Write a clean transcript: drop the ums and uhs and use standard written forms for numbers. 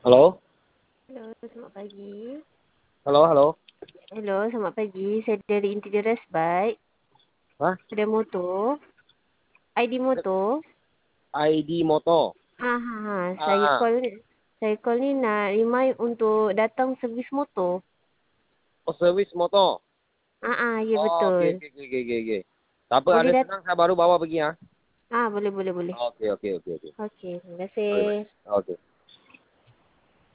Halo? Hello, selamat pagi. Halo, halo? Hello, selamat pagi. Saya dari Interior Bike. Hah? Ada motor. ID motor. ID Moto. Saya Ah, call ni. Saya call ni nak remind untuk datang servis motor. oh, servis motor. Ya Oh, okey, betul. okey, okey, okey, okey, okey. Tak apa, Boleh ada dat. senang saya baru bawa pergi, ha? Boleh, boleh, boleh. Okey, okey, okey, okey. Okey, terima Sorry, kasih. bye. Okey.